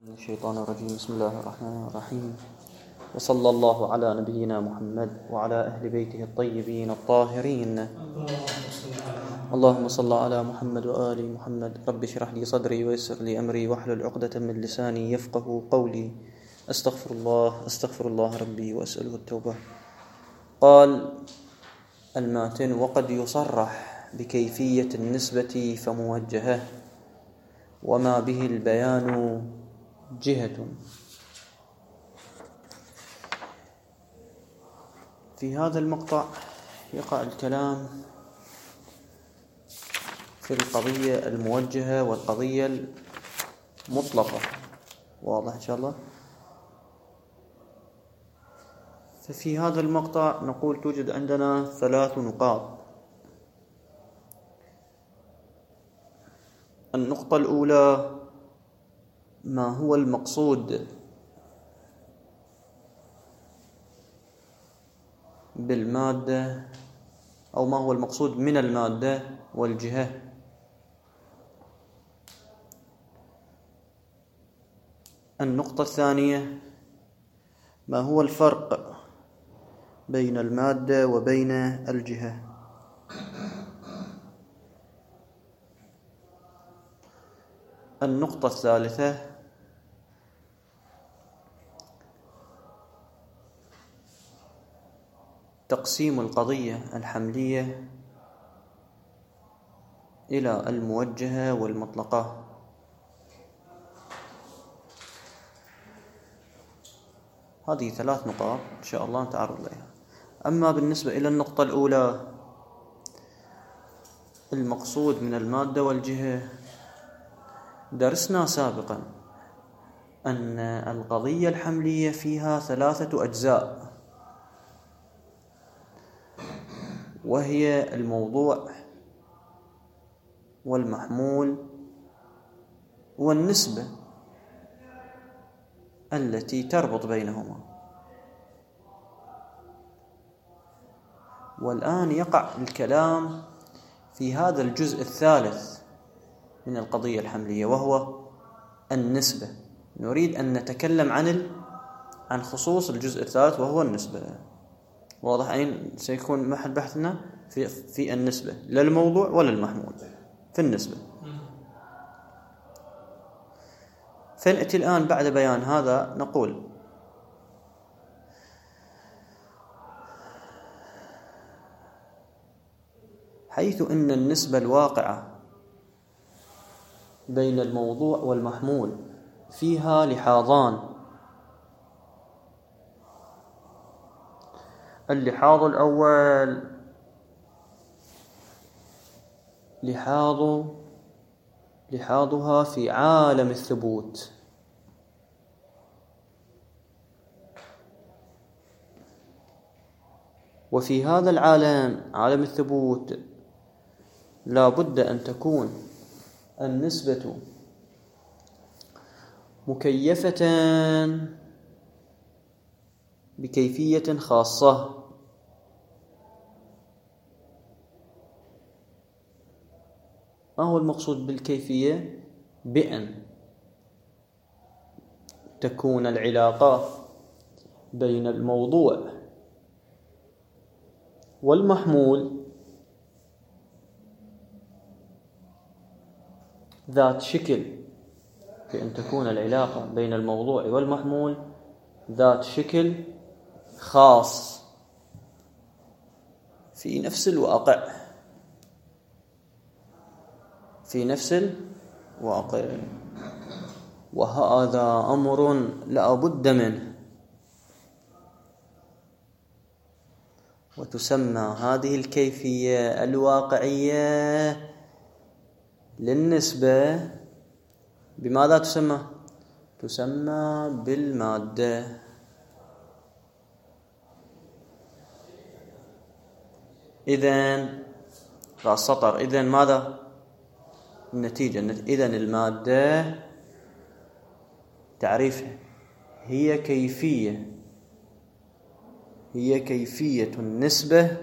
الشيطان الرجيم. بسم الله الرحمن الرحيم، وصلى الله على نبينا محمد وعلى أهل بيته الطيبين الطاهرين. اللهم صل على محمد وآل محمد. رب اشرح لي صدري ويسر لي أمري واحلل عقدة من لساني يفقه قولي. أستغفر الله ربي وأسأله التوبة. قال الماتن: وقد يصرح بكيفية النسبة فموجهة، وما به البيان جهة. في هذا المقطع يقع الكلام في القضية الموجهة والقضية المطلقة. واضح إن شاء الله؟ ففي هذا المقطع نقول توجد عندنا 3 نقاط. النقطة الأولى: ما هو المقصود بالمادة، أو ما هو المقصود من المادة والجهة. النقطة الثانية: ما هو الفرق بين المادة وبين الجهة. النقطة الثالثة: تقسيم القضية الحملية إلى الموجهة والمطلقة. هذه 3 نقاط إن شاء الله نتعرض لها. أما بالنسبة إلى النقطة الأولى، المقصود من المادة والجهة، درسنا سابقا أن القضية الحملية فيها 3 أجزاء، وهي الموضوع والمحمول والنسبة التي تربط بينهما. والآن يقع الكلام في هذا الجزء الثالث من القضية الحملية، وهو النسبة. نريد أن نتكلم عن خصوص الجزء الثالث وهو النسبة. واضح أين سيكون محل بحثنا؟ في النسبة، لا الموضوع ولا المحمول، في النسبة. فنأتي الآن بعد بيان هذا نقول: حيث أن النسبة الواقعة بين الموضوع والمحمول فيها لحاظان. اللحاظ الأول لحاظها في عالم الثبوت، وفي هذا العالم، عالم الثبوت، لا بد أن تكون النسبة مكيفة بكيفية خاصة. ما هو المقصود بالكيفية؟ بأن تكون العلاقة بين الموضوع والمحمول ذات شكل، بأن تكون العلاقة بين الموضوع والمحمول ذات شكل خاص في نفس الواقع، وهذا أمر لا بد منه. وتسمى هذه الكيفية الواقعية للنسبة بماذا تسمى؟ تسمى بالمادة. إذن رأس سطر. إذن ماذا النتيجة؟ إذن المادة تعريفها هي كيفية النسبة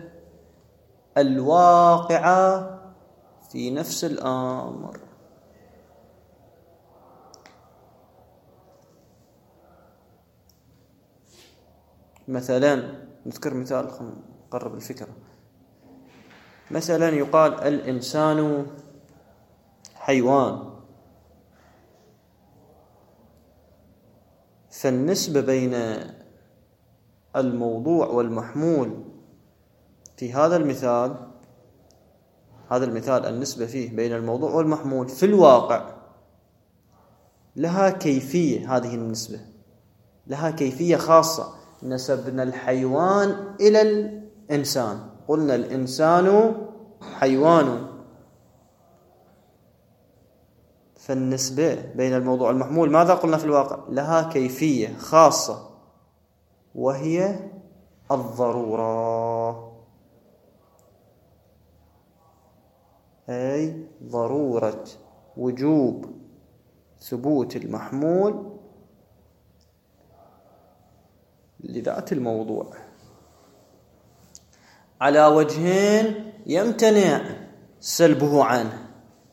الواقعة في نفس الأمر. مثلا نذكر مثال نقرب الفكرة. مثلا يقال الإنسان حيوان، فالنسبة بين الموضوع والمحمول في هذا المثال، النسبة فيه بين الموضوع والمحمول في الواقع لها كيفية. هذه النسبة لها كيفية خاصة. نسبنا الحيوان إلى الإنسان، قلنا الإنسان حيوان، فالنسبة بين الموضوع والمحمول ماذا قلنا في الواقع؟ لها كيفية خاصة، وهي الضرورة، أي ضرورة وجوب ثبوت المحمول لذات الموضوع على وجهين يمتنع سلبه عنه.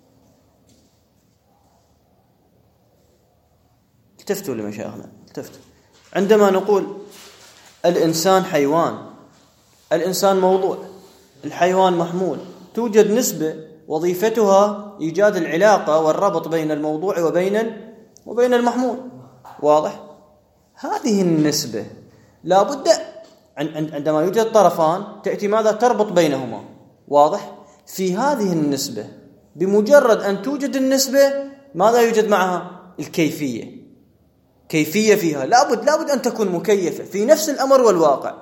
التفتوا لمشايخنا، التفتوا. عندما نقول الإنسان حيوان، الإنسان موضوع، الحيوان محمول، توجد نسبة وظيفتها إيجاد العلاقة والربط بين الموضوع وبين المحمول. واضح؟ هذه النسبة لا بد عندما يوجد طرفان تأتي ماذا؟ تربط بينهما. واضح؟ في هذه النسبة بمجرد أن توجد النسبة ماذا يوجد معها؟ الكيفية. كيفية فيها لابد أن تكون مكيفة في نفس الأمر والواقع،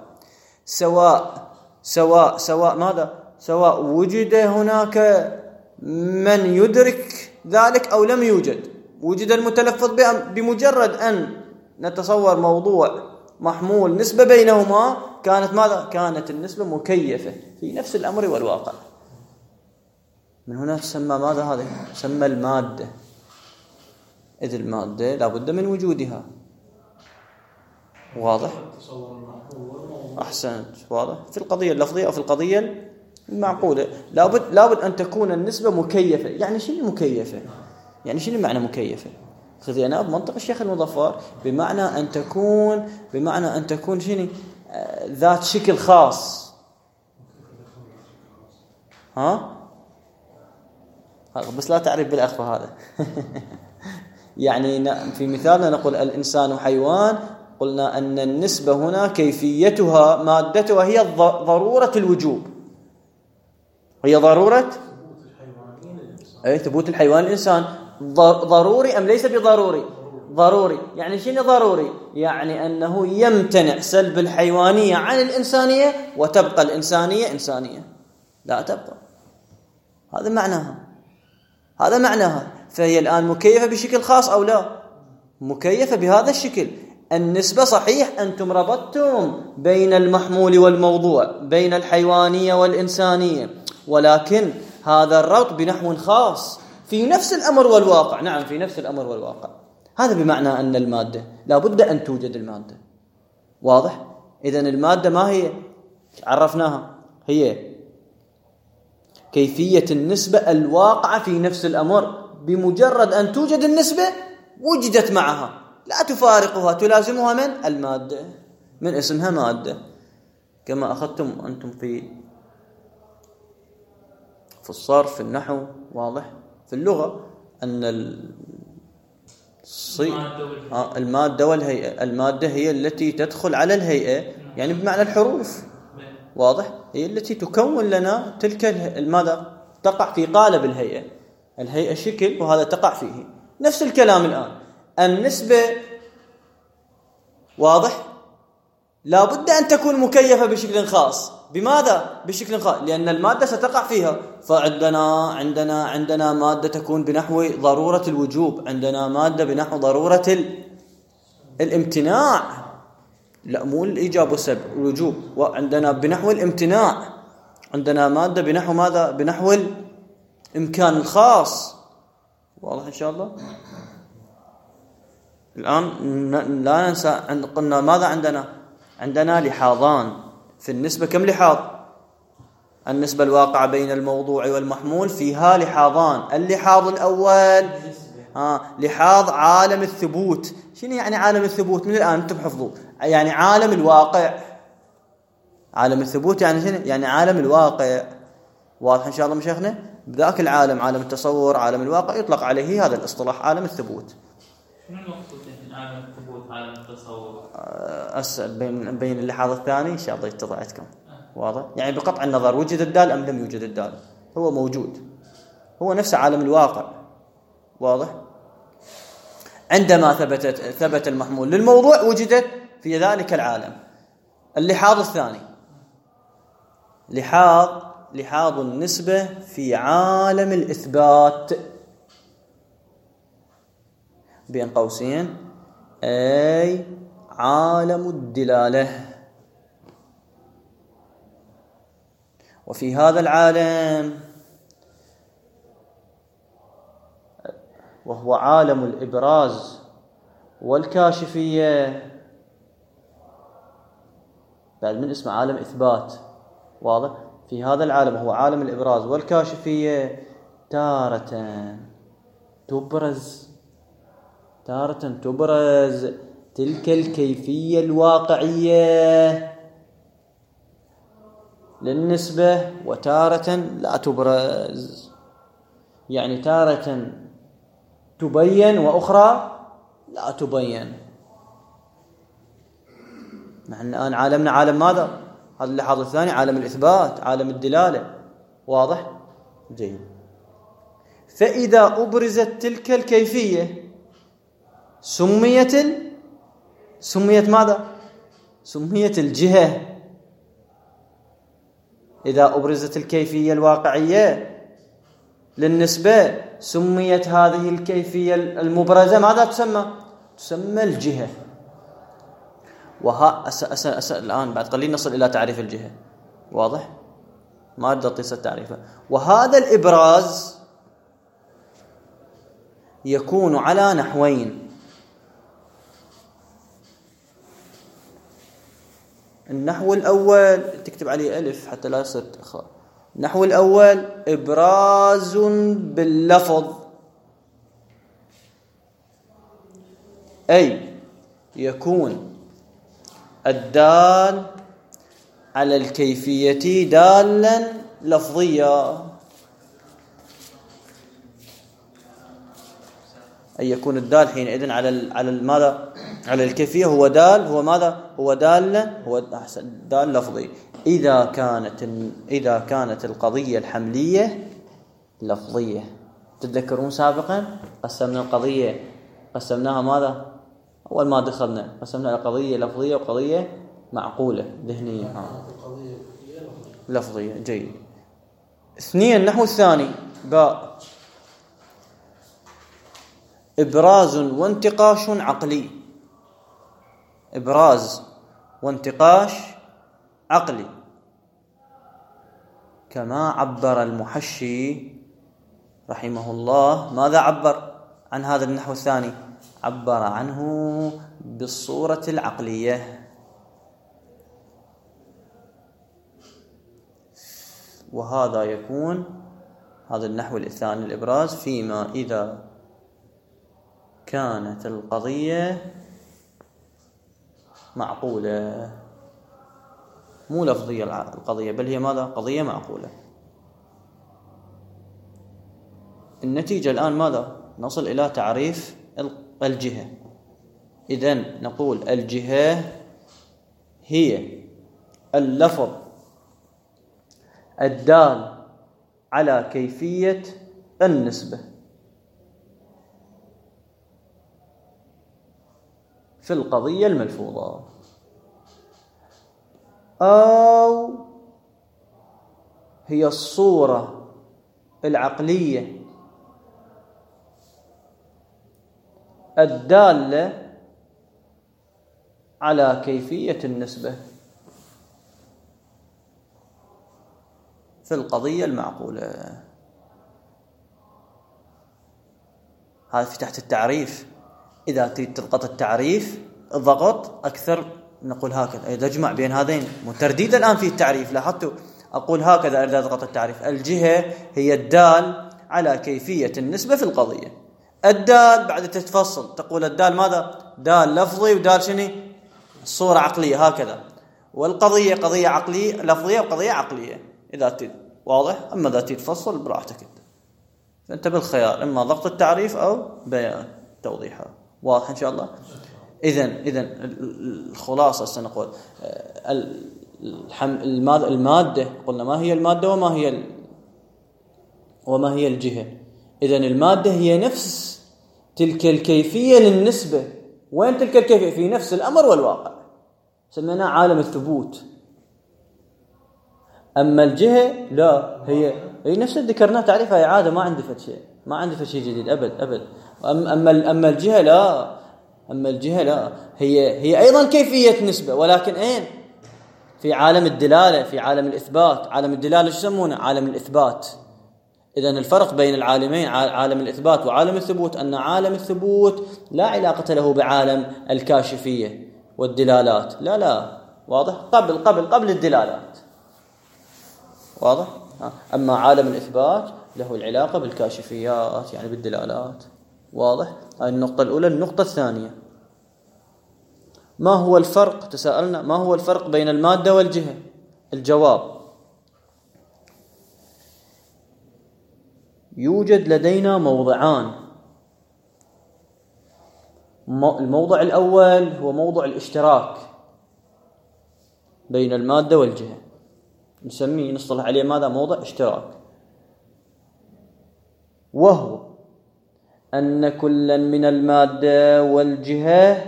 سواء ماذا؟ سواء وجد هناك من يدرك ذلك أو لم يوجد، وجد المتلفظ بمجرد أن نتصور موضوع محمول نسبة بينهما كانت ماذا؟ كانت النسبة مكيفة في نفس الأمر والواقع. من هنا تسمى ماذا؟ هذه تسمى المادة، إذ المادة لابد من وجودها. واضح؟ أحسنت. واضح؟ في القضية اللفظية أو في القضية المعقولة لابد أن تكون النسبة مكيفة. يعني شنو مكيفة؟ يعني شنو معنى مكيفة؟ خذي أنا بمنطق الشيخ المظفر بمعنى أن تكون شنو؟ ذات شكل خاص. بس لا تعرف بالأخفى هذا. يعني في مثالنا نقول الإنسان حيوان، قلنا أن النسبة هنا كيفيتها مادتها هي ضرورة الوجوب، هي ضرورة ثبوت الحيوان الإنسان. ضروري أم ليس بضروري؟ ضروري. يعني شنو ضروري؟ يعني أنه يمتنع سلب الحيوانية عن الإنسانية وتبقى الإنسانية إنسانية، لا تبقى. هذا معناها. فهي الآن مكيفة بشكل خاص أو لا؟ مكيفة بهذا الشكل. النسبة صحيح أنتم ربطتم بين المحمول والموضوع، بين الحيوانية والإنسانية، ولكن هذا الربط بنحو خاص في نفس الأمر والواقع. نعم، في نفس الأمر والواقع. هذا بمعنى أن المادة لا بد أن توجد المادة. واضح؟ إذن المادة ما هي؟ عرفناها، هي كيفية النسبة الواقعة في نفس الأمر. بمجرد أن توجد النسبة وجدت معها، لا تفارقها، تلازمها من المادة، من اسمها مادة. كما أخذتم أنتم في الصرف، في النحو. واضح؟ في اللغة أن المادة والهيئة. المادة هي التي تدخل على الهيئة، يعني بمعنى الحروف. واضح؟ هي التي تكون لنا تلك المادة، تقع في قالب الهيئة. الهيئة شكل وهذا تقع فيه. نفس الكلام الآن. النسبة واضح؟ لا بد أن تكون مكيفة بشكل خاص. بماذا؟ بشكل خاص، لأن المادة ستقع فيها. فعندنا مادة تكون بنحو ضرورة الوجوب، عندنا مادة بنحو ضرورة الامتناع، لا مو الإيجاب والسلب، الوجوب. وعندنا بنحو الامتناع، عندنا مادة بنحو ماذا؟ بنحو الإمكان الخاص. واضح إن شاء الله؟ الآن لا ننسى قلنا ماذا عندنا لحاظان في النسبة. كم لحاظ؟ النسبة الواقعة بين الموضوع والمحمول فيها لحاظان. اللحاظ الأول لحاظ عالم الثبوت. شنو يعني عالم الثبوت؟ من الآن أنتم حفظوا. يعني عالم الواقع، عالم الثبوت يعني شنو؟ يعني عالم الواقع. واضح إن شاء الله مشايخنا؟ بذاك العالم، عالم التصور، عالم الواقع، يطلق عليه هذا الاصطلاح عالم الثبوت. شنو المقصود من عالم الثبوت عالم التصور؟ بين اللحاظ الثاني إن شاء الله يتضح عندكم. واضح؟ يعني بقطع النظر وجد الدال أم لم يوجد الدال، هو موجود، هو نفس عالم الواقع. واضح؟ عندما ثبت المحمول للموضوع وجدت في ذلك العالم. اللحاظ الثاني لحاظ النسبة في عالم الإثبات، بين قوسين أي عالم الدلالة. وفي هذا العالم، وهو عالم الإبراز والكاشفية، بعد من اسمه عالم إثبات. واضح؟ في هذا العالم هو عالم الإبراز والكاشفية، تارة تبرز تلك الكيفية الواقعية للنسبة، وتارة لا تبرز، يعني تارة تبين وأخرى لا تبين. نحن الآن عالمنا عالم ماذا؟ هذا اللحاظ الثاني عالم الإثبات، عالم الدلالة. واضح؟ جيد. فإذا أبرزت تلك الكيفية سميت ماذا؟ سميت الجهة. إذا أبرزت الكيفية الواقعية للنسبة سميت هذه الكيفية المبرزة ماذا تسمى الجهة. الآن بعد قليل نصل إلى تعريف الجهة. واضح؟ ما أريد أطيس التعريف. وهذا الإبراز يكون على نحوين. النحو الأول تكتب عليه ألف حتى لا يصير النحو الأول إبراز باللفظ، أي يكون الدال على الكيفية دالا لفظيا، أي يكون الدال حينئذ على ماذا؟ على الكيفية هو دال، هو ماذا؟ هو دالا، هو دال لفظي. إذا كانت القضية الحملية لفظية. تتذكرون سابقا قسمنا القضية، قسمناها ماذا؟ أول ما دخلنا قسمنا قضية لفظية وقضية معقولة ذهنية. لفظية. جيد. اثنين، النحو الثاني باء إبراز وانتقاش عقلي. إبراز وانتقاش عقلي، كما عبر المحشي رحمه الله. ماذا عبر عن هذا النحو الثاني؟ عبر عنه بالصورة العقلية. وهذا يكون هذا النحو الثاني الإبراز فيما إذا كانت القضية معقولة، مو لفظية القضية، بل هي ماذا؟ قضية معقولة. النتيجة الآن ماذا؟ نصل إلى تعريف الجهة. إذن نقول الجهة هي اللفظ الدال على كيفية النسبة في القضية الملفوظة، أو هي الصورة العقلية الدالة على كيفية النسبة في القضية المعقولة. هذا في تحت التعريف. إذا تريد تضغط التعريف الضغط أكثر، نقول هكذا، تجمع بين هذين. مترديد الآن في التعريف، لاحظتوا أقول هكذا إذا ضغط التعريف. الجهة هي الدال على كيفية النسبة في القضية. الدال بعد تتفصل تقول الدال ماذا؟ دال لفظي ودال شنو؟ صورة عقلية، هكذا. والقضية قضية عقلية لفظية وقضية عقلية إذا تريد، واضح؟ أما إذا تريد تفصل براحتك أنت، فأنت بالخيار إما ضغط التعريف أو بيان توضيحها. واضح إن شاء الله؟ إذن الخلاصة سنقول المادة، قلنا ما هي المادة وما هي الجهة. إذن المادة هي نفس تلك الكيفية للنسبة. وين تلك الكيفية؟ في نفس الأمر والواقع، سميناه عالم الثبوت. أما الجهة لا، هي نفس اللي ذكرناه تعريفها إعادة، ما عندي فد شيء جديد أبد. أما الجهة لا، هي أيضا كيفية نسبة، ولكن أين؟ في عالم الدلالة، في عالم الإثبات. عالم الدلالة شو يسمونه؟ عالم الإثبات. إذن الفرق بين العالمين عالم الإثبات وعالم الثبوت أن عالم الثبوت لا علاقة له بعالم الكاشفية والدلالات، لا، واضح؟ قبل الدلالات، واضح؟ أما عالم الإثبات له العلاقة بالكاشفيات، يعني بالدلالات، واضح؟ هاي النقطة الأولى. النقطة الثانية، ما هو الفرق؟ تساءلنا ما هو الفرق بين المادة والجهة؟ الجواب: يوجد لدينا موضعان. الموضع الأول هو موضع الاشتراك بين المادة والجهة، نصطلح عليه ماذا؟ موضع اشتراك، وهو أن كلا من المادة والجهة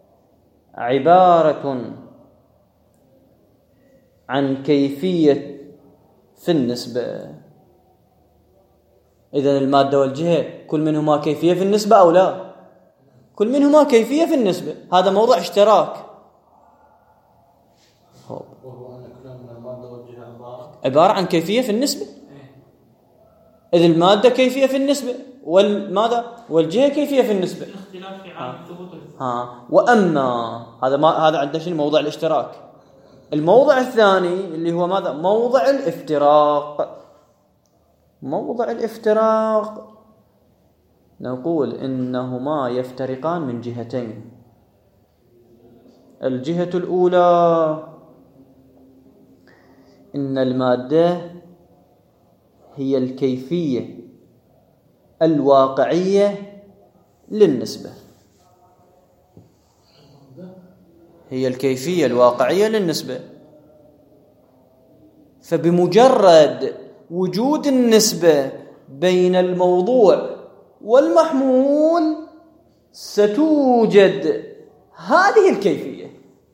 عبارة عن كيفية في النسبة. إذن المادة والجهة كل منهما كيفية في النسبة أو لا؟ كل منهما كيفية في النسبة، هذا موضع اشتراك. وهو أن كل من المادة والجهة عبارة عن كيفية في النسبة. إذ المادة كيفية في النسبة، والجهة كيفية في النسبة. الاختلاف في عالم الثبوت. وأما هذا عندنا شنو؟ موضع الاشتراك. الموضع الثاني اللي هو ماذا؟ موضع الافتراق. موضع الافتراق نقول إنهما يفترقان من جهتين. الجهة الأولى إن المادة هي الكيفية الواقعية للنسبة، هي الكيفية الواقعية للنسبة. فبمجرد وجود النسبة بين الموضوع والمحمول ستوجد هذه الكيفية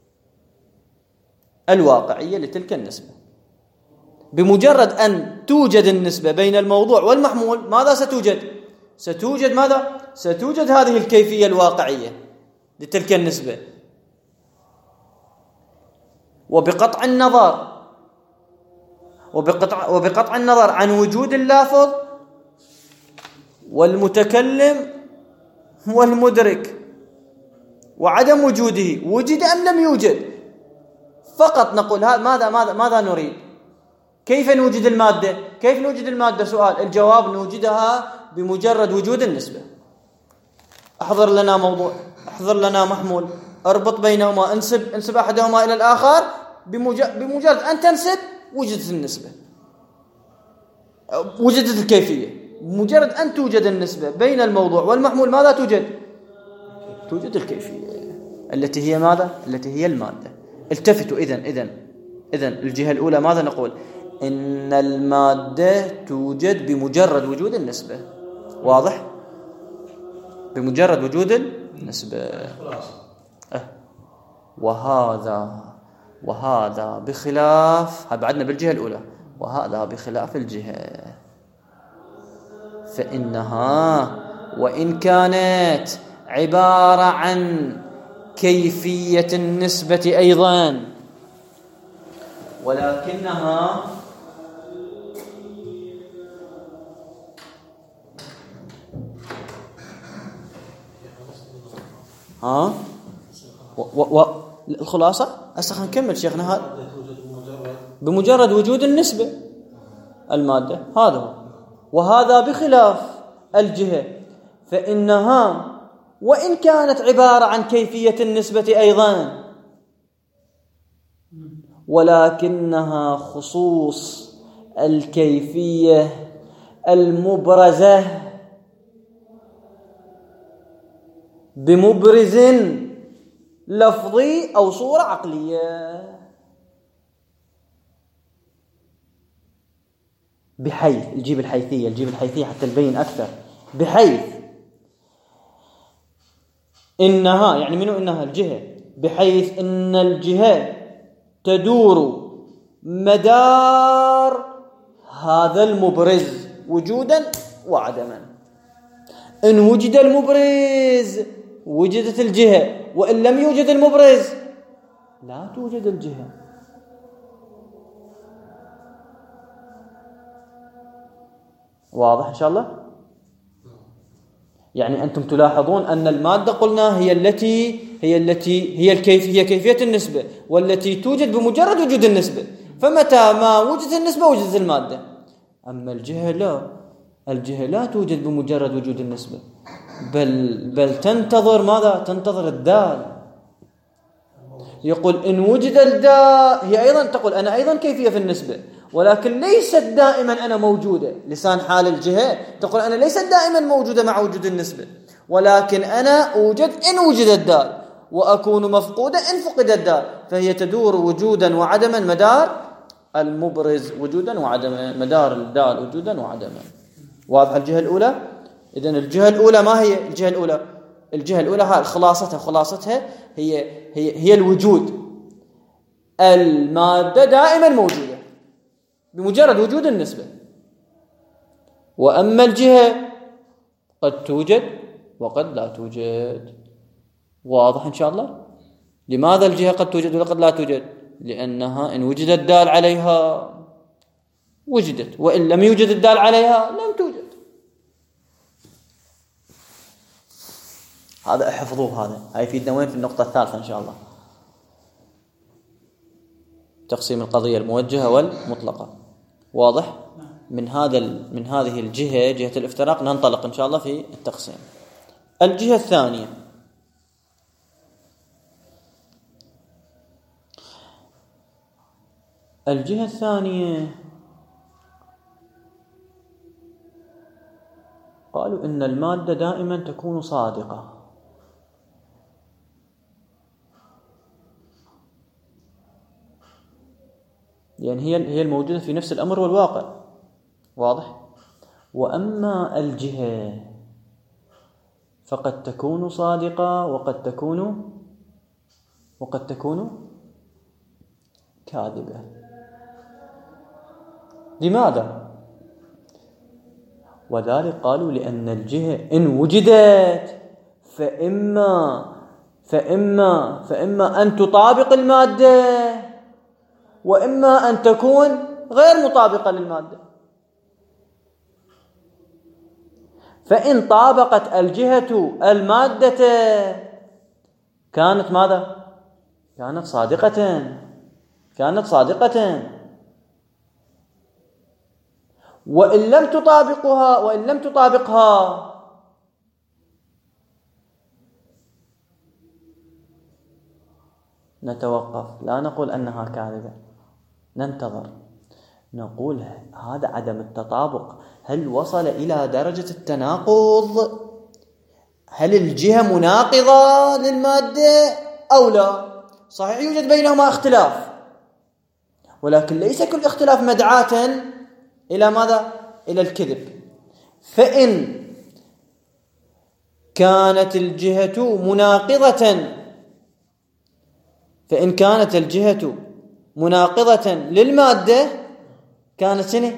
الواقعية لتلك النسبة. بمجرد أن توجد النسبة بين الموضوع والمحمول ماذا ستوجد؟ ستوجد ماذا؟ ستوجد هذه الكيفية الواقعية لتلك النسبة. وبقطع النظر عن وجود اللافظ والمتكلم والمدرك وعدم وجوده، وجد أم لم يوجد، فقط نقول ماذا نريد؟ كيف نوجد المادة؟ كيف نوجد المادة؟ سؤال. الجواب: نوجدها بمجرد وجود النسبة. احضر لنا موضوع، احضر لنا محمول، اربط بينهما، انسب أحدهما إلى الآخر. بمجرد أن تنسب وجدت النسبة، وجدت الكيفية. بمجرد أن توجد النسبة بين الموضوع والمحمول ماذا توجد؟ توجد الكيفية التي هي ماذا؟ التي هي المادة. التفتوا. إذن الجهة الأولى ماذا نقول؟ إن المادة توجد بمجرد وجود النسبة. واضح؟ بمجرد وجود النسبة. وهذا بخلاف، بعدنا بالجهة الأولى، وهذا بخلاف الجهة، فإنها وإن كانت عبارة عن كيفية النسبة أيضا، ولكنها الخلاصة هسه نكمل شيخنا. هذا بمجرد وجود النسبة المادة، هذا هو. وهذا بخلاف الجهة، فإنها وإن كانت عبارة عن كيفية النسبة أيضا، ولكنها خصوص الكيفية المبرزة بمبرز لفظي أو صورة عقلية، بحيث الجيب الحيثية حتى نبين أكثر، بحيث إنها، يعني منو إنها الجهة، بحيث إن الجهة تدور مدار هذا المبرز وجودا وعدما. إن وجد المبرز وجدت الجهة، وإن لم يوجد المبرز لا توجد الجهة. واضح إن شاء الله؟ يعني أنتم تلاحظون أن المادة قلنا هي كيفية النسبة، والتي توجد بمجرد وجود النسبة، فمتى ما وجدت النسبة وجدت المادة. أما الجهة لا، الجهة لا توجد بمجرد وجود النسبة، بل تنتظر ماذا؟ تنتظر الدال. يقول إن وجد الدال، هي أيضا تقول أنا أيضا كيفية في النسبة، ولكن ليست دائما أنا موجودة. لسان حال الجهة تقول أنا ليست دائما موجودة مع وجود النسبة، ولكن أنا أوجد إن وجد الدال، وأكون مفقودة إن فقد الدال. فهي تدور وجودا وعدما مدار المبرز وجودا وعدما، مدار الدال وجودا وعدما. واضح الجهة الأولى؟ إذن الجهة الأولى ما هي الجهة الأولى؟ الجهة الأولى هاي خلاصتها هي الوجود. المادة دائما موجودة بمجرد وجود النسبة، وأما الجهة قد توجد وقد لا توجد. واضح إن شاء الله؟ لماذا الجهة قد توجد وقد لا توجد؟ لأنها إن وجد الدال عليها وجدت، وإن لم يوجد الدال عليها لم توجد. هذا احفظوه، هاي يفيدنا وين؟ في النقطة الثالثة إن شاء الله، تقسيم القضية الموجهة والمطلقة. واضح؟ من هذه الجهة، جهة الافتراق، ننطلق إن شاء الله في التقسيم. الجهة الثانية، قالوا إن المادة دائما تكون صادقة. يعني هي الموجودة في نفس الأمر والواقع. واضح؟ وأما الجهة فقد تكون صادقة وقد تكون كاذبة. لماذا؟ وذلك قالوا لأن الجهة إن وجدت فإما أن تطابق المادة، وإما أن تكون غير مطابقة للمادة. فإن طابقت الجهة المادة كانت ماذا؟ كانت صادقة. وإن لم تطابقها نتوقف، لا نقول أنها كاذبة، ننتظر، نقول هذا عدم التطابق هل وصل إلى درجة التناقض؟ هل الجهة مناقضة للمادة أو لا؟ صحيح يوجد بينهما اختلاف، ولكن ليس كل اختلاف مدعاة إلى ماذا؟ إلى الكذب. فإن كانت الجهة مناقضة للمادة كانت سنة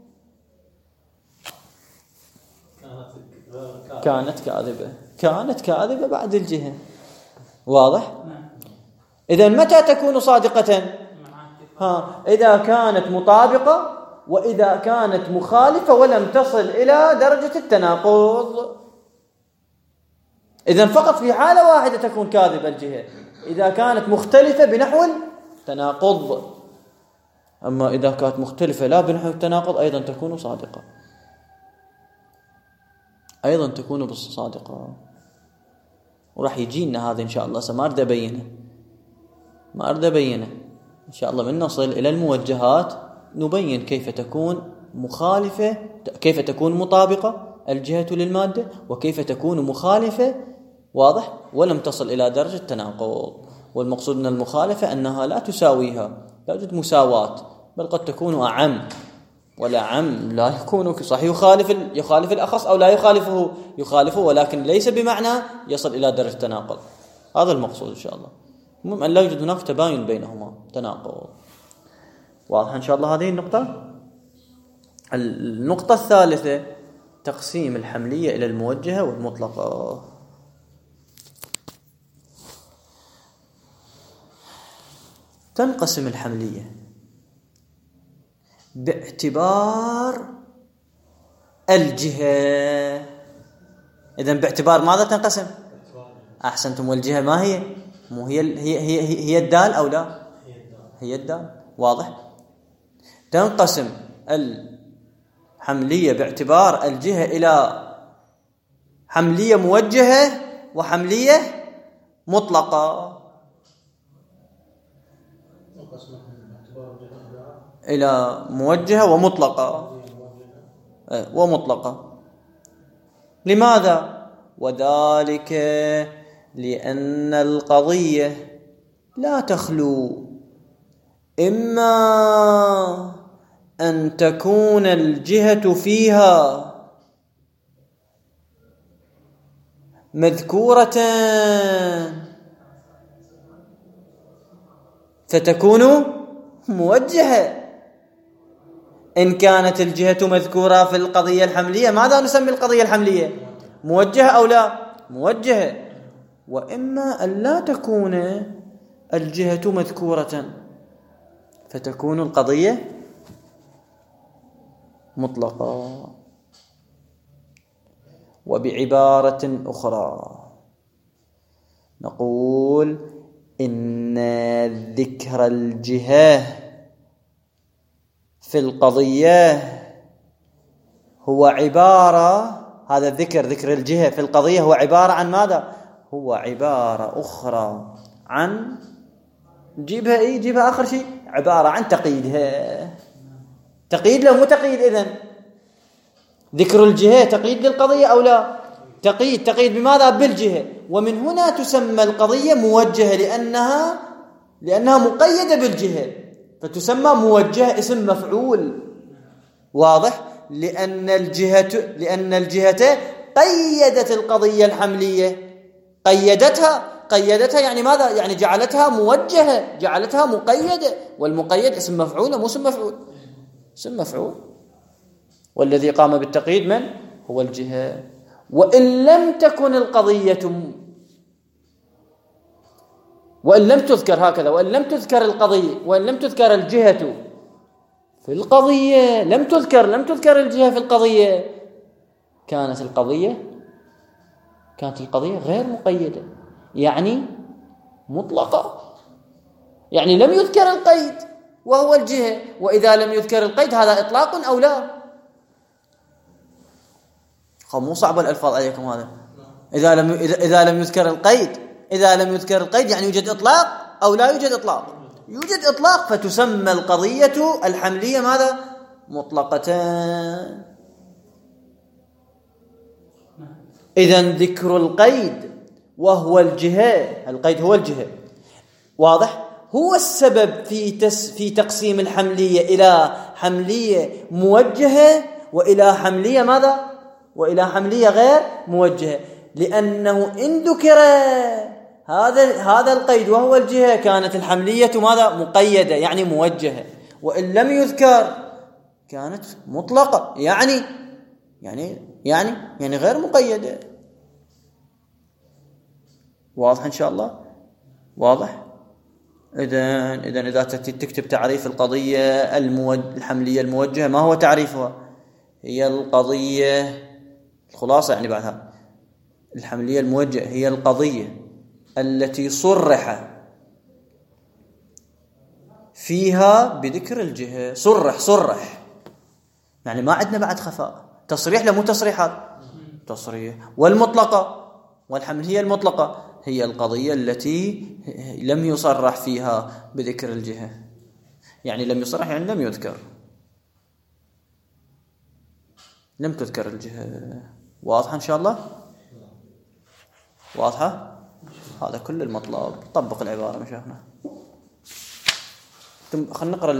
كانت كاذبة بعد الجهة. واضح؟ إذن متى تكون صادقة؟ إذا كانت مطابقة، وإذا كانت مخالفة ولم تصل إلى درجة التناقض. إذن فقط في حالة واحدة تكون كاذبة الجهة، إذا كانت مختلفة بنحو التناقض. أما إذا كانت مختلفة لا بنحو التناقض أيضا تكون صادقة، وراح يجينا هذا إن شاء الله. ما أريد أبينه. إن شاء الله من نصل إلى الموجهات نبين كيف تكون مخالفة، كيف تكون مطابقة الجهة للمادة، وكيف تكون مخالفة، واضح، ولم تصل إلى درجة تناقض. والمقصود من المخالفة أنها لا تساويها، لا يوجد مساواة، بل قد تكون أعم، والأعم لا يكون صحيح يخالف الأخص أو لا يخالفه، ولكن ليس بمعنى يصل إلى درجة تناقض. هذا المقصود إن شاء الله. المهم أن لا يوجد هناك تباين بينهما، تناقض. واضح إن شاء الله هذه النقطة. النقطة الثالثة تقسيم الحملية إلى الموجهة والمطلقة. تنقسم الحملية باعتبار الجهة. إذن باعتبار ماذا تنقسم؟ أحسنتم. والجهة ما هي؟ مو هي الدال أو لا؟ هي الدال. واضح. تنقسم الحملية باعتبار الجهة إلى حملية موجهة وحملية مطلقة. إلى موجهة ومطلقة. لماذا؟ وذلك لأن القضية لا تخلو إما أن تكون الجهة فيها مذكورة فتكون موجهة. إن كانت الجهة مذكورة في القضية الحملية ماذا نسمي القضية الحملية؟ موجهة أو لا؟ موجهة. وإما أن لا تكون الجهة مذكورة فتكون القضية مطلقة. وبعبارة أخرى نقول إن ذكر الجهة في القضية هو عبارة، هذا ذكر الجهة في القضية هو عبارة عن ماذا؟ هو عبارة أخرى عن جيبها آخر شيء، عبارة عن تقييدها. تقييد له مو تقييد. إذن ذكر الجهة تقييد للقضية أو لا؟ تقييد بماذا؟ بالجهة. ومن هنا تسمى القضية موجهة لأنها مقيدة بالجهة، فتسمى موجهة اسم مفعول. واضح. لأن الجهة قيدت القضية الحملية، قيدتها يعني ماذا؟ يعني جعلتها موجهة، جعلتها مقيدة. والمقيد اسم مفعول مو اسم مفعول؟ اسم مفعول. والذي قام بالتقييد من؟ هو الجهة. وإن لم تكن القضية، وإن لم تذكر هكذا، وإن لم تذكر القضية، وإن لم تذكر الجهة في القضية، لم تذكر الجهة في القضية، كانت القضية غير مقيدة، يعني مطلقة. يعني لم يذكر القيد وهو الجهة. وإذا لم يذكر القيد هذا إطلاق أو لا؟ مو صعب الألفاظ عليكم هذا. إذا لم يذكر القيد يعني يوجد إطلاق أو لا يوجد إطلاق؟ يوجد إطلاق، فتسمى القضية الحملية ماذا؟ مطلقة. إذن ذكر القيد وهو الجهة، القيد هو الجهة، واضح، هو السبب في تقسيم الحملية إلى حملية موجهة وإلى حملية ماذا؟ وإلى حملية غير موجهة. لأنه إن ذكر هذا القيد وهو الجهة كانت الحملية ماذا؟ مقيدة، يعني موجهة. وإن لم يذكر كانت مطلقة، يعني غير مقيدة. واضح إن شاء الله؟ واضح؟ إذن إذا تكتب تعريف القضية الحملية الموجهة، ما هو تعريفها؟ هي القضية، الخلاصة يعني بعدها، الحملية الموجهة هي القضية التي صرح فيها بذكر الجهة. صرح يعني ما عندنا بعد خفاء. تصريح لمو تصريحات، تصريح. والحملية المطلقة هي القضية التي لم يصرح فيها بذكر الجهة. يعني لم يصرح يعني لم يذكر، لم تذكر الجهة. واضحة إن شاء الله؟ واضحة؟ هذا كل المطلب. طبق العبارة مشايخنا. خلينا نقرأ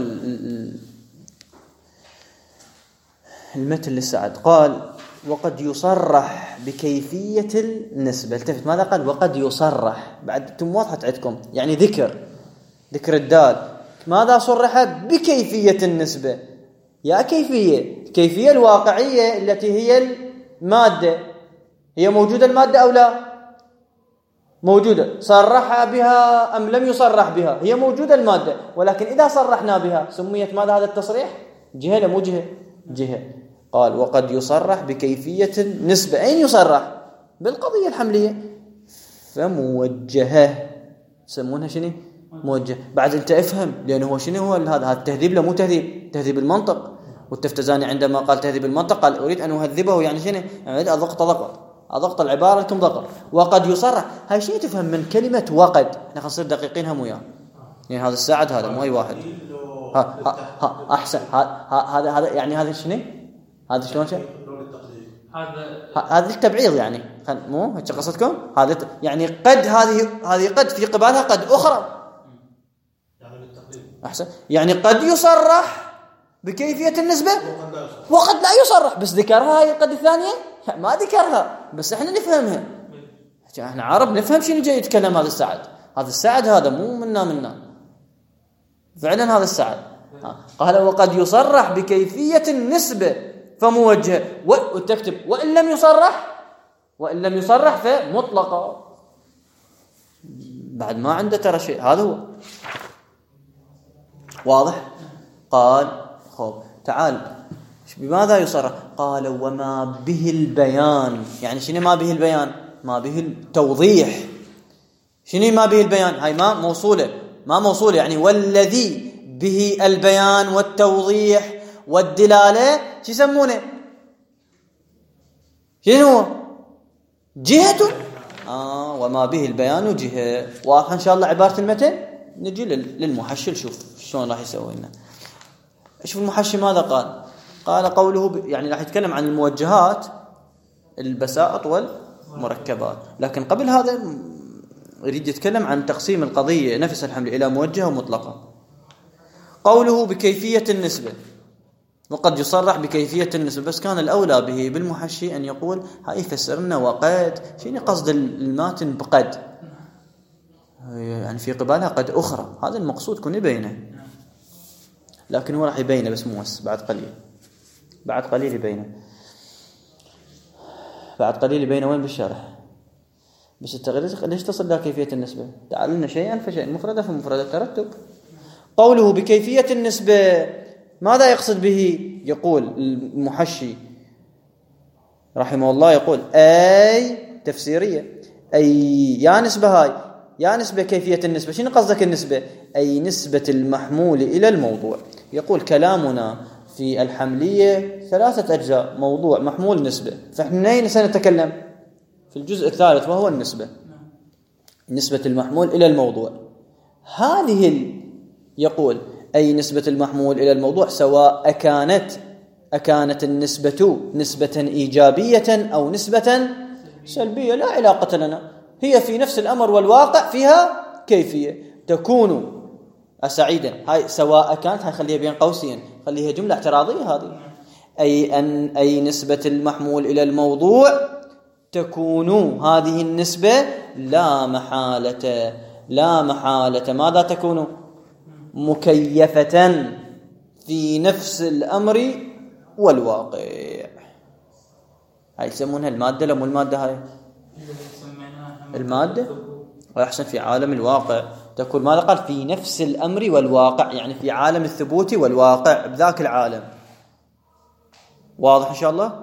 المتن للسعد. قال وقد يصرح بكيفية النسبة. التفت ماذا قال؟ وقد يصرح. بعد واضحة عندكم يعني ذكر الدال. ماذا صرحت؟ بكيفية النسبة. يا كيفية الواقعية التي هي المادة. هي موجودة المادة أو لا؟ موجودة. صرح بها أم لم يصرح بها؟ هي موجودة المادة، ولكن إذا صرحنا بها سميت ماذا هذا التصريح؟ جهة لا مو جهة. قال وقد يصرح بكيفية النسبة. أين يصرح؟ بالقضية الحملية. فموجهة يسمونها شنو؟ موجه. بعد انت افهم، لأنه هو شنو هو هذا التهذيب لا مو تهذيب المنطق. والتفتزاني عندما قال تهذيب المنطق قال أريد أن أهذبه، يعني شنو؟ يعني أضغط العبارة لكم ضغط. وقد يصرح هاي شيء تفهم من كلمة وقد. احنا نصير دقيقين هم وياه، يعني هذا الساعد هذا مو أي واحد. ها أحسن. هذا يعني هذا شنو؟ هذا شلون شيء؟ هذا التبعيض يعني مو هيك قصدكم؟ هذا يعني قد هذه قد في قبالها قد أخرى. أحسن. يعني قد يصرح بكيفية النسبة وقد لا يصرح، بس ذكرها هاي قد الثانية ما ذكرها، بس احنا نفهمها. احنا عرب نفهم شنو جاي يتكلم هذا السعد. هذا السعد هذا مو منا فعلا هذا السعد. قال وقد يصرح بكيفية النسبة فموجه. وتكتب وإن لم يصرح فمطلقة. بعد ما عنده ترى شيء. هذا هو واضح. قال خب تعال بماذا يصرح؟ قال وما به البيان. يعني شنو ما به البيان؟ ما به التوضيح. شنو ما به البيان؟ هاي ما موصولة يعني والذي به البيان والتوضيح والدلالة شو يسمونه؟ شنو هو؟ جهة. وما به البيان جهة. واضح إن شاء الله عبارة المتن. نجي للمحشي شوف شلون راح يسوي لنا. شوف المحشي ماذا قال قوله يعني راح يتكلم عن الموجهات البسائط والمركبات، لكن قبل هذا يريد يتكلم عن تقسيم القضية نفس الحمل إلى موجهة ومطلقة. قوله بكيفية النسبة وقد يصرح بكيفية النسبة، بس كان الأولى به بالمحشي أن يقول هاي فسرنا وقد شنو قصد الماتن بقد، يعني في قبالها قد أخرى. هذا المقصود كن يبينه، لكن هو راح يبينه بس مو بعد قليل يبينه وين بالشرح. بس التغيير ليش تصل إلى كيفية النسبة؟ تعال لنا شيئا فشيئا، مفردة فمفردة، ترتب. قوله بكيفية النسبة ماذا يقصد به؟ يقول المحشي رحمه الله يقول أي تفسيرية، أي يا نسبة هاي يا نسبة كيفية النسبة. شنو قصدك النسبة؟ أي نسبة المحمول إلى الموضوع. يقول كلامنا في الحملية 3 أجزاء: موضوع، محمول، نسبة. فإحنا أين سنتكلم؟ في الجزء الثالث وهو النسبة، نسبة المحمول إلى الموضوع. هذه يقول أي نسبة المحمول إلى الموضوع سواء أكانت النسبة نسبة إيجابية أو نسبة سلبية لا علاقة لنا، هي في نفس الأمر والواقع فيها كيفية تكون سعيدا. هاي سواء كانت، هاي خليها بين قوسين، خليها جملة اعتراضية هذه. أي نسبة المحمول إلى الموضوع تكون هذه النسبة لا محالة ماذا تكون؟ مكيفة في نفس الأمر والواقع. هاي يسمونها المادة. لمو المادة هاي المادة، ويحسن في عالم الواقع تكون ماذا قال؟ في نفس الأمر والواقع، يعني في عالم الثبوت والواقع بذاك العالم. واضح إن شاء الله؟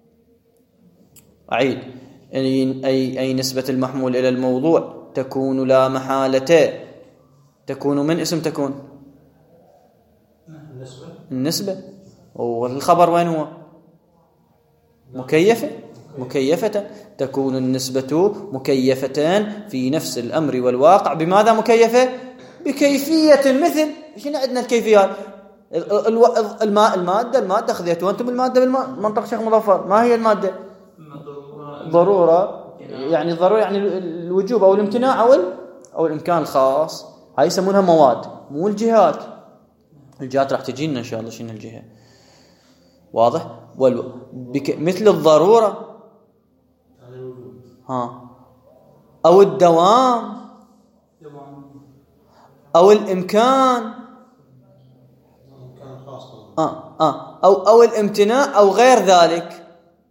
أعيد. أي نسبة المحمول إلى الموضوع تكون لا محالة. تكون من اسم تكون النسبة، والخبر وين هو؟ مكيفة. تكون النسبة مكيفة في نفس الأمر والواقع. بماذا مكيفة؟ بكيفية مثل شنو عندنا الكيفيات؟ المادة خذيتوا أنتم المادة بالمنطق شيخ مظفر، ما هي المادة؟ ضرورة، يعني الضرورة يعني الوجوب أو الامتناع أو الإمكان الخاص، هاي يسمونها مواد، مو الجهات. الجهات راح تجينا إن شاء الله شنو الجهة، واضح؟ مثل الضرورة أو الدوام أو الإمكان أو الامتناع أو غير ذلك.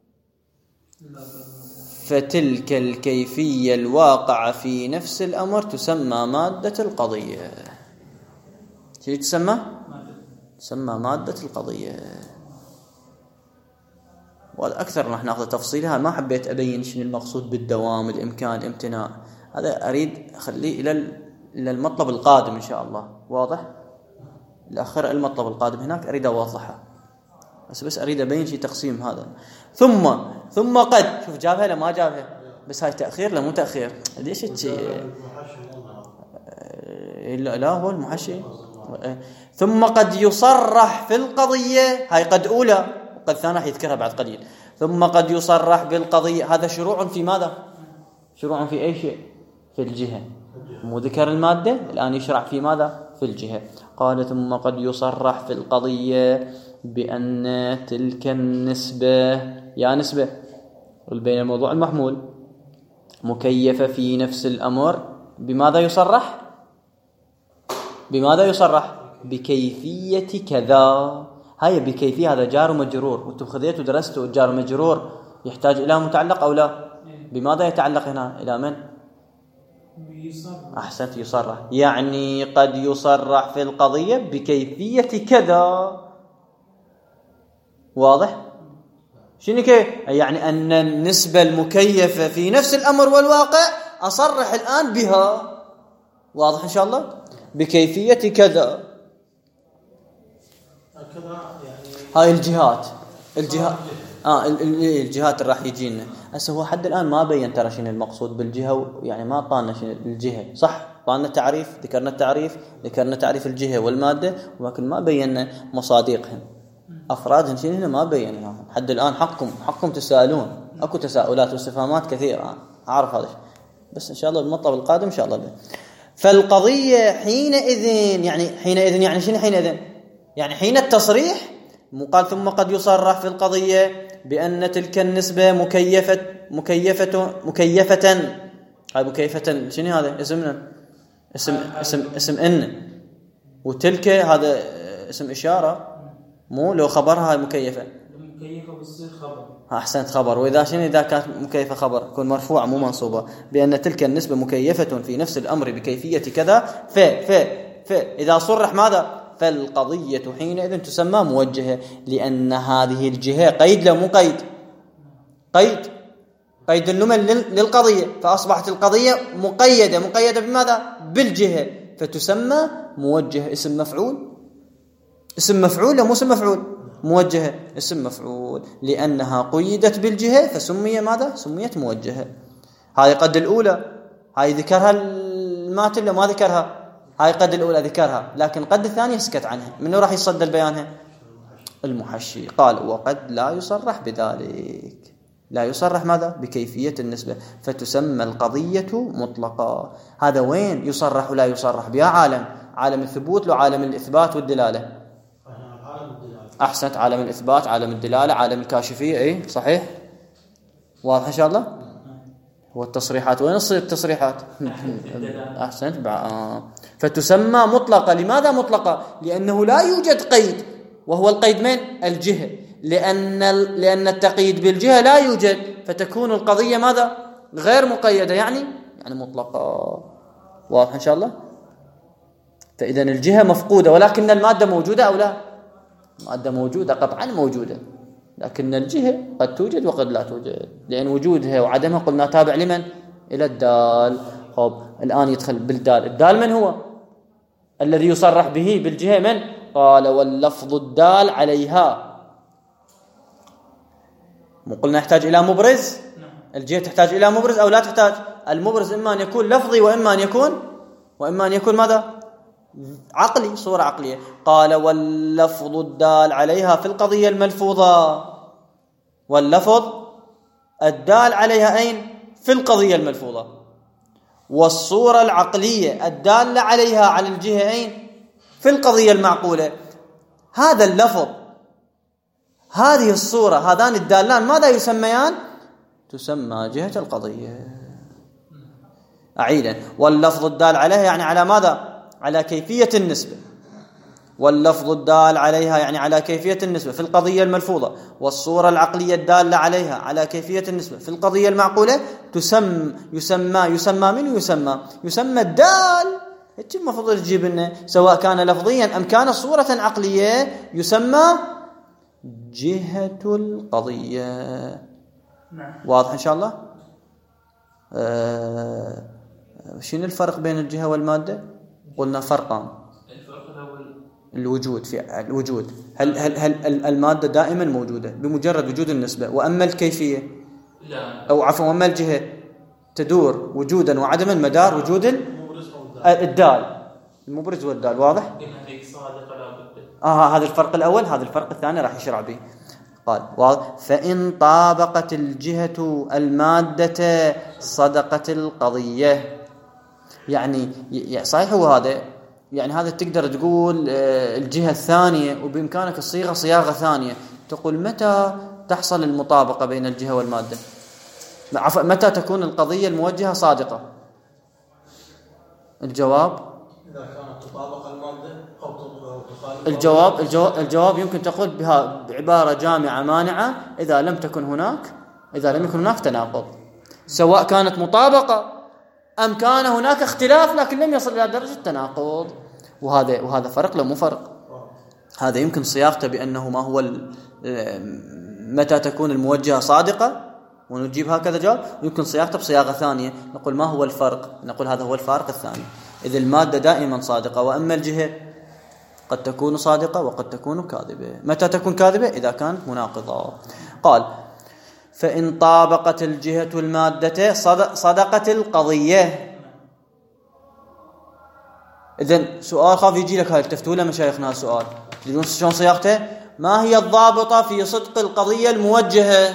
فتلك الكيفية الواقعة في نفس الأمر تسمى مادة القضية. شو تسمى؟ تسمى مادة القضية. والأكثر راح ناخذ تفصيلها، ما حبيت أبين شنو المقصود بالدوام، الإمكان، الامتناع، هذا أريد أخليه إلى المطلب القادم إن شاء الله. واضح؟ الآخر المطلب القادم هناك أريد أوضحها، بس أريد أبين شيء تقسيم هذا. ثم قد، شوف جابها لا ما جابها، بس هاي تأخير لا مو تأخير. ليش لا هو المحشي. ثم قد يصرح في القضية، هاي قد أولى، وقد ثانية يذكرها بعد قليل. ثم قد يصرح بالقضية، هذا شروع في ماذا؟ شروع في أي شيء؟ في الجهة، مو ذكر المادة، الآن يشرع في ماذا؟ في الجهة. قال ثم قد يصرح في القضية بأن تلك النسبة، يا نسبة بين الموضوع المحمول مكيفة في نفس الأمر، بماذا يصرح؟ بماذا يصرح؟ بكيفية كذا. هاي بكيفية، هذا جار ومجرور، وانتم خذيتوا درستوا الجار ومجرور يحتاج إلى متعلق أو لا؟ بماذا يتعلق هنا؟ إلى من؟ أحسنت، يصرح، يعني قد يصرح في القضية بكيفية كذا. واضح؟ شنو كيف؟ يعني أن النسبة المكيفة في نفس الأمر والواقع أصرح الآن بها. واضح إن شاء الله؟ بكيفية كذا. هاي الجهات راح يجينا هسه. هو حد الآن ما بين ترى شنو المقصود بالجهة، يعني ما طالنا شنو الجهة، صح؟ طالنا تعريف، ذكرنا تعريف الجهة والمادة، ولكن ما بينا مصادقهم، أفرادهم شنو هنا ما بيناهم حد الآن. حقكم تسألون، أكو تساؤلات واستفهامات كثيرة، أعرف هذا، بس إن شاء الله المطلب القادم إن شاء الله. فالقضية حينئذ يعني شنو حينئذ؟ يعني حين التصريح، قال ثم قد يصرح في القضية بأن تلك النسبة مكيفة. هاي مكيفة شنو هذا؟ اسمنا اسم إن، وتلك هذا اسم إشارة، مو لو خبرها هاي مكيفة بتصير خبر. أحسنت، خبر. وإذا شنو إذا كانت مكيفة خبر تكون مرفوعة مو منصوبة، بأن تلك النسبة مكيفة في نفس الأمر بكيفية كذا. إذا صرح ماذا؟ فالقضية حينئذ تسمى موجهة، لأن هذه الجهة قيد لا مو قيد النمل للقضية، فأصبحت القضية مقيدة بماذا؟ بالجهة، فتسمى موجهة. اسم مفعول لا مو اسم مفعول؟ موجهة اسم مفعول، لأنها قيدت بالجهة فسمي ماذا؟ سميت موجهة. هذه قد الأولى، هاي ذكرها الماتن لا ما ذكرها؟ هاي قد الأولى ذكرها، لكن قد الثانية سكت عنها. منو راح يصدر بيانها؟ المحشي. قال وقد لا يصرح بذلك، لا يصرح ماذا؟ بكيفية النسبة، فتسمى القضية مطلقة. هذا وين يصرح ولا يصرح؟ بها عالم الثبوت لو عالم الإثبات والدلالة؟ أحسنت، عالم الإثبات، عالم الدلالة، عالم الكاشفية. أي صحيح، واضح إن شاء الله. والتصريحات وين تصير التصريحات؟ أحسنت. فتسمى مطلقة. لماذا مطلقة؟ لأنه لا يوجد قيد، وهو القيد من الجهة، لأن التقييد بالجهة لا يوجد، فتكون القضية ماذا؟ غير مقيدة، يعني مطلقة. واضح إن شاء الله. فإذا الجهة مفقودة، ولكن المادة موجودة أو لا؟ المادة موجودة قطعا موجودة، لكن الجهة قد توجد وقد لا توجد، لأن وجودها وعدمها قلنا تابع لمن؟ إلى الدال. الآن يدخل بالدال. الدال من هو؟ الذي يصرح به بالجهة من؟ قال واللفظ الدال عليها. مو قلنا يحتاج إلى مبرز؟ الجهة تحتاج إلى مبرز أو لا تحتاج؟ المبرز إما أن يكون لفظي وإما أن يكون ماذا؟ عقلي، صورة عقلية. قال واللفظ الدال عليها في القضية الملفوظة، واللفظ الدال عليها أين؟ في القضية الملفوظة. والصورة العقلية الدالة عليها على الجهة أين؟ في القضية المعقولة. هذا اللفظ، هذه الصورة، هذان الدالان ماذا يسميان؟ تسمى جهة القضية. أعيدا، واللفظ الدال عليها يعني على ماذا؟ على كيفية النسبة. واللفظ الدال عليها يعني على كيفية النسبة في القضية الملفوظة، والصورة العقلية الدالة عليها على كيفية النسبة في القضية المعقولة يسمى من يسمى الدال. هيك المفروض تجيب لنا، سواء كان لفظيا أم كان صورة عقلية، يسمى جهة القضية. واضح إن شاء الله؟ شنو الفرق بين الجهة والمادة؟ قلنا فرقان. الوجود، في الوجود، هل المادة دائما موجودة بمجرد وجود النسبة، وأما الكيفية لا، أو عفوا أما الجهة تدور وجودا وعدما مدار وجود الدال، المبرز والدال. واضح؟ هذا الفرق الأول. هذا الفرق الثاني راح يشرع به. قال واضح. فإن طابقت الجهة المادة صدقت القضية. يعني صحيح هو هذا، يعني هذا تقدر تقول الجهة الثانية، وبإمكانك الصيغة صياغة ثانية، تقول متى تحصل المطابقة بين الجهة والمادة؟ متى تكون القضية الموجهة صادقة؟ الجواب إذا كانت تطابق المادة أو تخالف. الجواب يمكن تقول بها بعبارة جامعة مانعة إذا لم يكن هناك تناقض، سواء كانت مطابقة أم كان هناك اختلاف لكن لم يصل إلى درجة التناقض. وهذا فرق لا مو فرق. هذا يمكن صياغته بأنه ما هو متى تكون الموجهة صادقة ونجيب هكذا جواب، ويمكن صياغته بصياغة ثانية نقول ما هو الفرق، نقول هذا هو الفارق الثاني. إذا المادة دائما صادقة، وأما الجهة قد تكون صادقة وقد تكون كاذبة. متى تكون كاذبة؟ إذا كانت مناقضة. قال فإن طابقت الجهة المادة صدقت القضية. إذن سؤال خاف يجي لك، هاي التفتوا له مشايخنا السؤال، تدرون شلون صياغته؟ ما هي الضابطة في صدق القضية الموجهة؟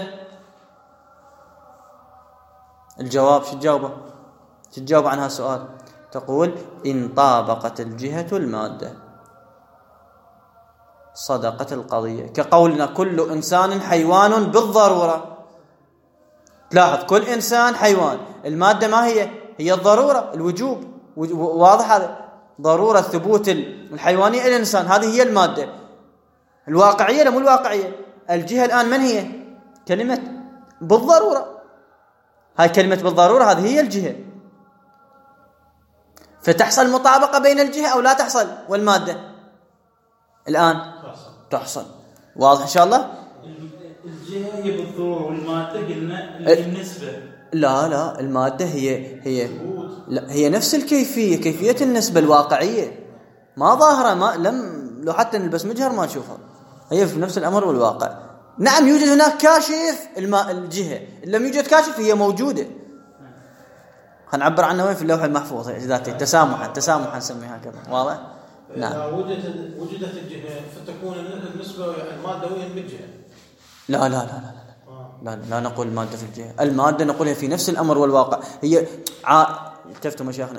الجواب شو تجاوب عن هذا السؤال؟ تقول إن طابقت الجهة المادة صدقت القضية. كقولنا كل إنسان حيوان بالضرورة. تلاحظ كل إنسان حيوان، المادة ما هي الضرورة، الوجوب. واضح هذا؟ ضرورة ثبوت الحيوانية الإنسان، هذه هي المادة الواقعية. مو الواقعية. الجهة الآن من هي؟ كلمة بالضرورة. هاي كلمة بالضرورة هذه هي الجهة. فتحصل مطابقة بين الجهة أو لا تحصل والمادة؟ الآن تحصل. واضح إن شاء الله؟ الجهة هي بالضرورة، والمادة قلنا النسبة. لا المادة هي نفس الكيفية، كيفية النسبة الواقعية، ما ظاهرة، لو حتى نلبس مجهر ما نشوفها، هي في نفس الأمر والواقع. نعم يوجد هناك كاشف الجهة، لم يوجد كاشف هي موجودة. هنعبر عنها وين؟ في اللوح المحفوظ ذاتي، تسامحا نسميها كذا. واضح؟ نعم. إذا وجدت الجهة فتكون النسبة المادة وين بالجهة؟ لا نقول المادة في الجهة. المادة نقولها في نفس الأمر والواقع. هي تفتوا مشايخنا،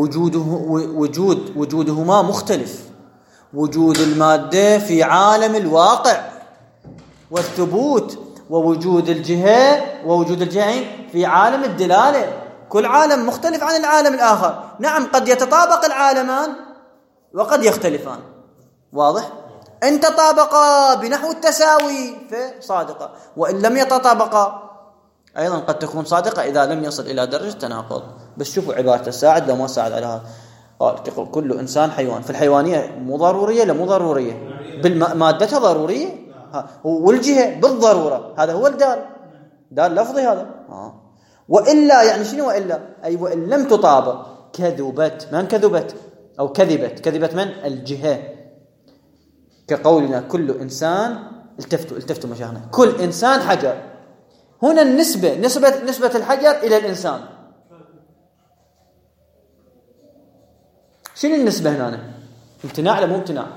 وجودهما مختلف. وجود المادة في عالم الواقع والثبوت، ووجود الجهة في عالم الدلالة. كل عالم مختلف عن العالم الآخر. نعم قد يتطابق العالمان وقد يختلفان. واضح؟ إن تطابقا بنحو التساوي فصادقة، وإن لم يتطابقا أيضا قد تكون صادقة إذا لم يصل إلى درجة التناقض. بس شوفوا عبارة الساعد لو ما ساعد على هذا. قال تقول كل إنسان حيوان. في الحيوانية مو ضرورية لا مو ضرورية، بالمادة ضرورية، والجهة بالضرورة. هذا هو الدال لفظي هذا. وإلا يعني شنو وإلا؟ أي وإن لم تطابق كذبت. من كذبت؟ أو كذبت من؟ الجهة. كقولنا كل إنسان، التفتوا مشاهنا، كل إنسان حجر. هنا نسبة الحجر إلى الإنسان. شنو النسبة هنا؟ امتناع ولا مو امتناع؟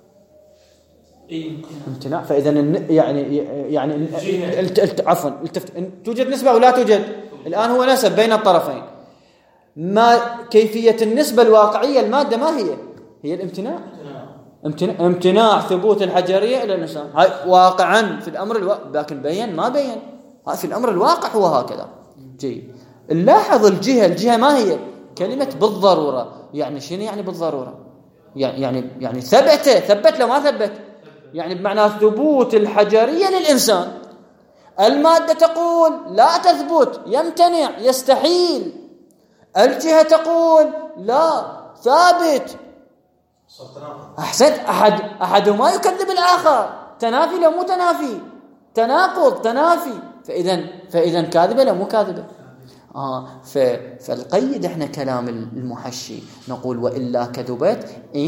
اي امتناع. فاذا يعني عفوا توجد نسبه او لا توجد؟ الان هو نسب بين الطرفين. ما كيفيه النسبه الواقعيه الماده ما هي؟ هي الامتناع. امتناع ثبوت الحجريه الى الانسان، هاي واقعا في الامر لكن بين ما بين، هاي في الامر الواقع هو هكذا. جيد. نلاحظ الجهه ما هي؟ كلمه بالضروره، يعني شنو يعني بالضروره؟ يعني ثبت لو ما ثبت، يعني بمعنى ثبوت الحجريه للانسان. الماده تقول لا تثبت، يمتنع، يستحيل. الجهه تقول لا ثابت. أحسنت. أحدهما يكذب الآخر. تنافي لو مو تنافي؟ تناقض، تنافي. فإذا كاذبة لو مو كاذبة؟ فالقيد احنا كلام المحشي نقول وإلا كذبت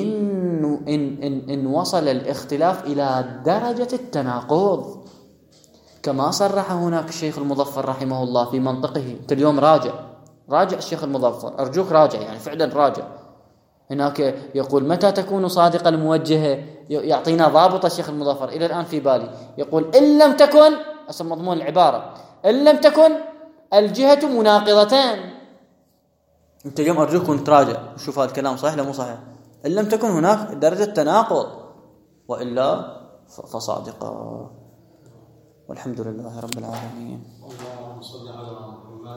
إن وصل الاختلاف إلى درجة التناقض، كما صرح هناك الشيخ المظفر رحمه الله في منطقه. انت اليوم راجع الشيخ المظفر، أرجوك راجع، يعني فعلا راجع. هناك يقول متى تكون صادقة الموجهة، يعطينا ضابط الشيخ المظفر إلى الآن في بالي. يقول إن لم تكن، أصل مضمون العبارة، إن لم تكن الجهة مناقضتان. أنت اليوم أرجوك تراجع وشوف هذا الكلام صحيح ولا مو صحيح. إن لم تكن هناك درجة تناقض وإلا فصادقة. والحمد لله رب العالمين.